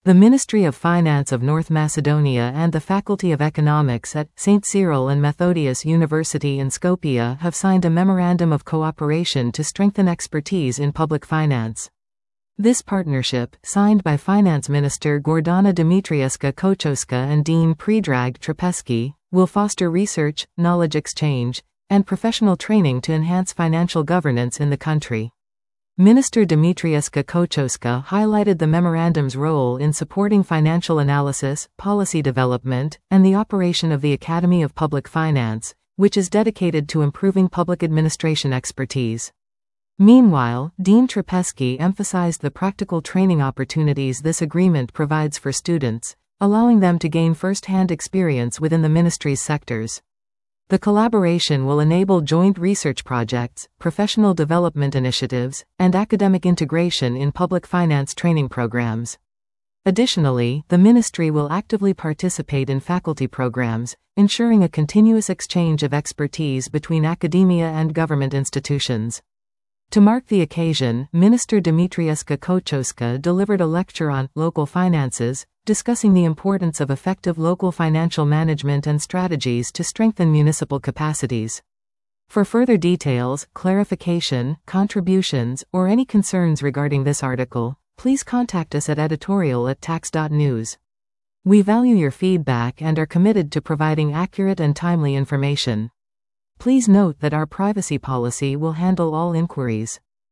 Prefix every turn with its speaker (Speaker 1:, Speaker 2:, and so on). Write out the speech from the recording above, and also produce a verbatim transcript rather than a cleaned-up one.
Speaker 1: The Ministry of Finance of North Macedonia and the Faculty of Economics at Saint Cyril and Methodius University in Skopje have signed a memorandum of cooperation to strengthen expertise in public finance. This partnership, signed by Finance Minister Gordana Dimitrievska Kočovska and Dean Predrag Trepesky, will foster research, knowledge exchange, and professional training to enhance financial governance in the country. Minister Dimitrievska Kočovska highlighted the memorandum's role in supporting financial analysis, policy development, and the operation of the Academy of Public Finance, which is dedicated to improving public administration expertise. Meanwhile, Dean Trepesky emphasized the practical training opportunities this agreement provides for students, allowing them to gain first-hand experience within the ministry's sectors. The collaboration will enable joint research projects, professional development initiatives, and academic integration in public finance training programs. Additionally, the ministry will actively participate in faculty programs, ensuring a continuous exchange of expertise between academia and government institutions. To mark the occasion, Minister Dimitrievska Kočovska delivered a lecture on local finances, discussing the importance of effective local financial management and strategies to strengthen municipal capacities. For further details, clarification, contributions, or any concerns regarding this article, please contact us at editorial at tax dot news. We value your feedback and are committed to providing accurate and timely information. Please note that our privacy policy will handle all inquiries.